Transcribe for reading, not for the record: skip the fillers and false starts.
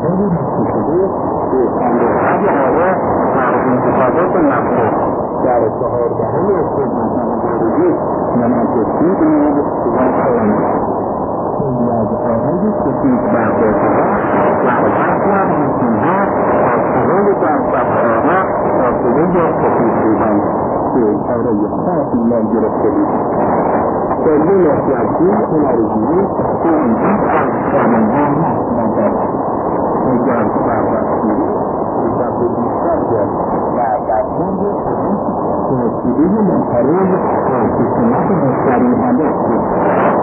خیلی شده به صندوق‌های آیا در انتخابات مخصوص در 14 اکتبر 2021 منعکسی بود و پایان خیلی از آرای سفید برداشته‌ها در اغلب مسیح‌ها آسرای در صفحه‌ها آسرای سفید بودند که آرای خاصی نام گرفته بود. سلول سیاسی انرژی که اینجا از سامان‌ها نشدند اگر بررسی اجازه بیشتر کرد و در جنگ پلیس توسیده منطقه سیستمات مشتری هدف بود.